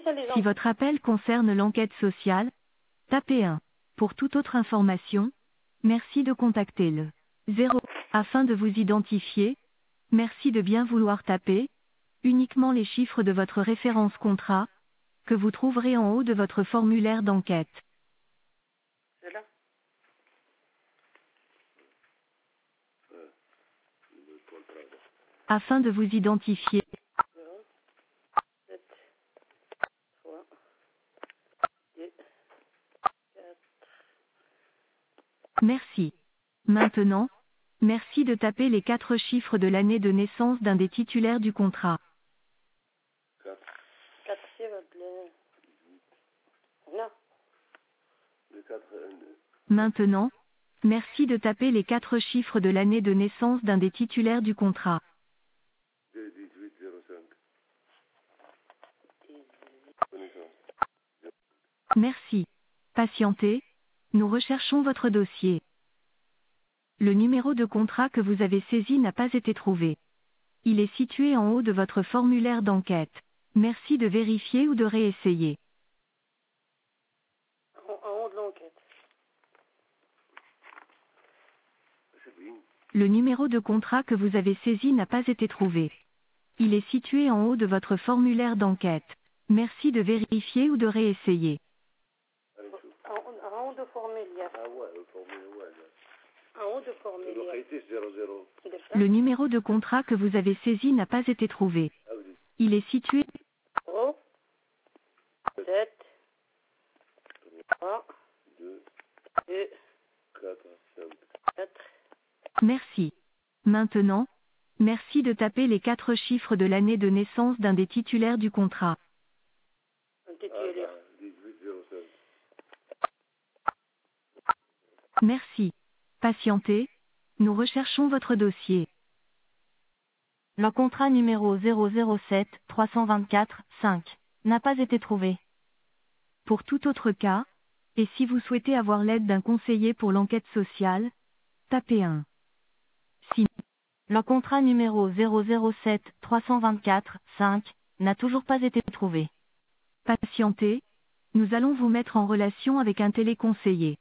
Si votre appel concerne l'enquête sociale, tapez 1. Pour toute autre information, merci de contacter le 0. Afin de vous identifier, merci de bien vouloir taper uniquement les chiffres de votre référence contrat, que vous trouverez en haut de votre formulaire d'enquête. C'est là. Afin de vous identifier, 0, 7, 3, 2, 4. merci. Maintenant, merci de taper les 4 chiffres de l'année de naissance d'un des titulaires du contrat. 4, c'est votre... Non. Le 4, Maintenant, merci de taper les 4 chiffres de l'année de naissance d'un des titulaires du contrat. 2, 18, 05. Connaissance. Merci. Patientez, nous recherchons votre dossier. Le numéro de contrat que vous avez saisi n'a pas été trouvé. Il est situé en haut de votre formulaire d'enquête. Merci de vérifier ou de réessayer. En haut de l'enquête. C'est bien. Le numéro de contrat que vous avez saisi n'a pas été trouvé. Il est situé en haut de votre formulaire d'enquête. Merci de vérifier ou de réessayer. En haut de formulaire. Ah ouais, le formulaire, ouais. En haut de formulaire. Localité 00. Le numéro de contrat que vous avez saisi n'a pas été trouvé. Ah oui. Il est situé 0, 7, 3, 2, 4, 5. 4. Merci. Maintenant, merci de taper les 4 chiffres de l'année de naissance d'un des titulaires du contrat. Un titulaire. 18, 05. Merci. Patientez, nous recherchons votre dossier. Le contrat numéro 007 324 5 n'a pas été trouvé. Pour tout autre cas, et si vous souhaitez avoir l'aide d'un conseiller pour l'enquête sociale, tapez 1. Si le contrat numéro 007 324 5 n'a toujours pas été trouvé. Patientez, nous allons vous mettre en relation avec un téléconseiller.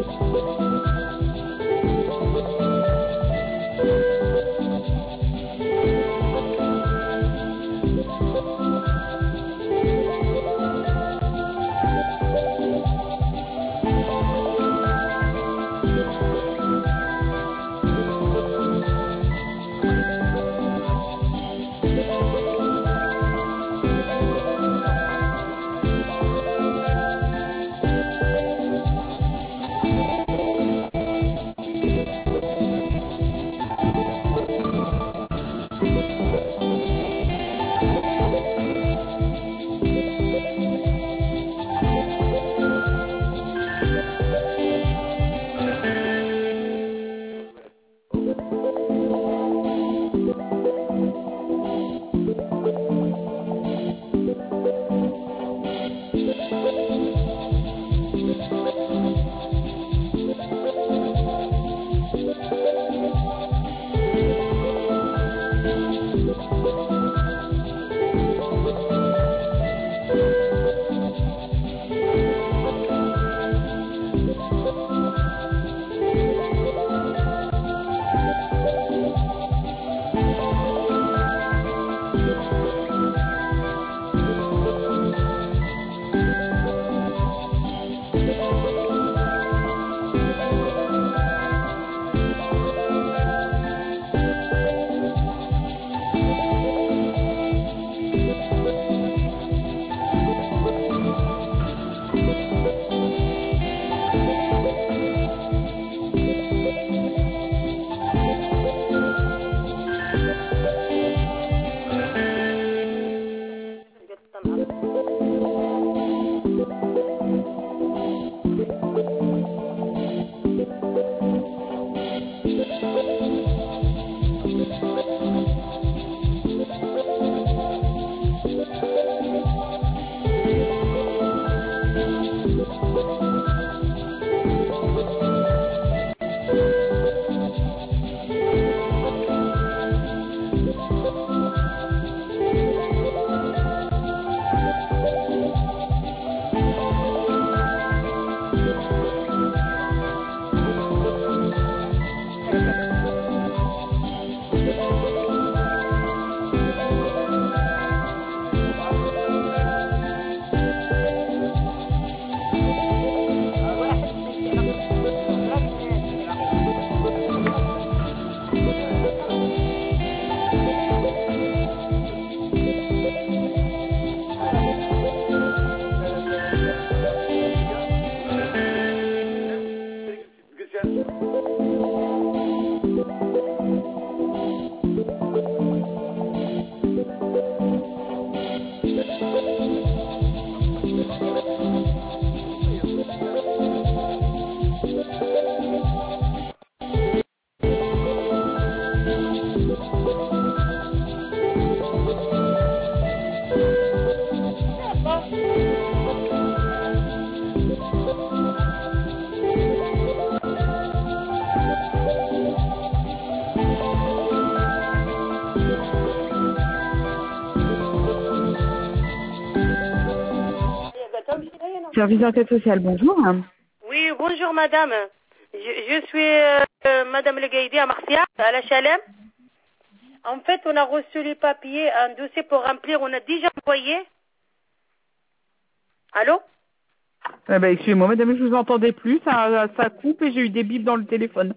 Service d'enquête sociale, bonjour. Oui, bonjour madame. Je suis madame Le Gaïdi à Marcia, à la Chalem. En fait, on a reçu les papiers, un dossier pour remplir, on a déjà envoyé. Allô? Excusez-moi madame, je vous entendais plus, ça coupe et j'ai eu des bips dans le téléphone.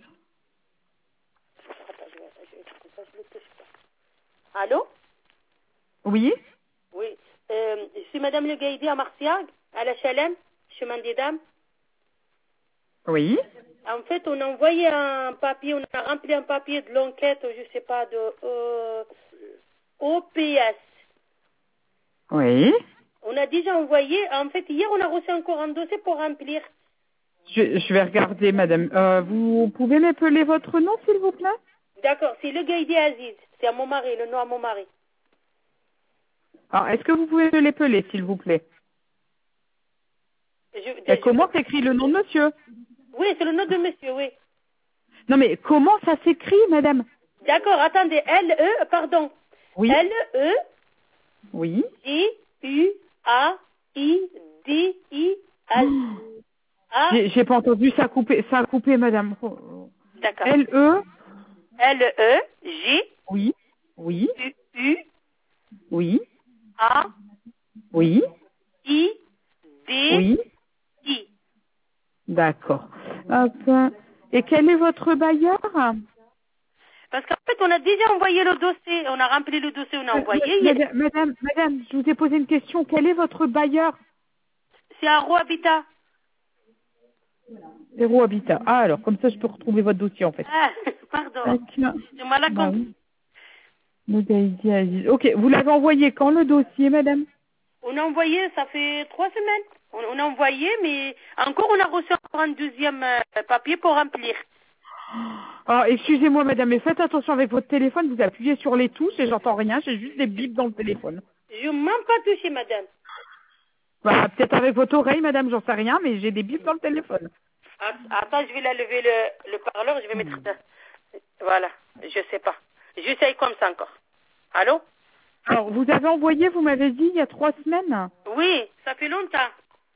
Allô? Oui? Oui. Je suis madame Le Gaïdi à Marcia, à la Chalem, chemin des Dames. Oui? En fait, on a envoyé un papier, on a rempli un papier de l'enquête, je sais pas, de OPS. Oui? On a déjà envoyé. En fait, hier, on a reçu encore un dossier pour remplir. Je vais regarder, madame. Vous pouvez m'appeler votre nom, s'il vous plaît? D'accord, c'est Le Gaïdi Aziz. C'est à mon mari, le nom à mon mari. Alors, est-ce que vous pouvez me l'épeler, s'il vous plaît? Comment s'écrit le nom de monsieur? Oui, c'est le nom de monsieur, oui. Non, mais comment ça s'écrit, madame? D'accord, attendez. L-E, pardon. Oui. L-E. Oui. I-U-A-I-D-I-S. A. J'ai pas entendu, ça a coupé, madame. D'accord. L-E. L-E. J. Oui. Oui. U. Oui. A. Oui. I. D. Oui. I. D'accord. Hop. Et quel est votre bailleur? Parce qu'en fait, on a déjà envoyé le dossier. On a rempli le dossier, on a envoyé. Madame, je vous ai posé une question. Quel est votre bailleur? C'est un Roi Habitat. Zéro Habitat. Ah, alors, comme ça, je peux retrouver votre dossier, en fait. Ah, pardon. Tac. Je m'en la Bah compte. oui. Mogaïdi Aziz. Ok, vous l'avez envoyé quand, le dossier, madame? On a envoyé, ça fait 3 semaines. On a envoyé, mais encore, on a reçu encore un deuxième papier pour remplir. Ah, excusez-moi, madame, mais faites attention avec votre téléphone. Vous appuyez sur les touches et j'entends rien. J'ai juste des bips dans le téléphone. Je ne m'en pas touché, madame. Bah, peut-être avec votre oreille, madame, j'en sais rien, mais j'ai des bips dans le téléphone. Attends, je vais la lever le parleur, je vais mettre ça. Voilà, je sais pas. J'essaye comme ça encore. Allô? Alors, vous avez envoyé, vous m'avez dit, il y a 3 semaines? Oui, ça fait longtemps.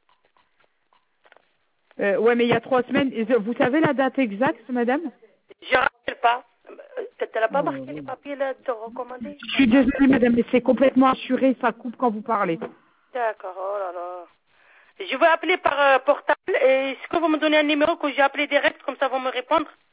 Ouais, mais il y a 3 semaines. Et vous savez la date exacte, madame? Je ne rappelle pas. Tu n'as pas Oh là marqué là. les papiers là, de recommander? Je suis désolée, madame, mais c'est complètement assuré. Ça coupe quand vous parlez. D'accord, oh là là. Je vais appeler par portable. Et est-ce que vous me donnez un numéro que j'ai appelé direct, comme ça vous me répondre?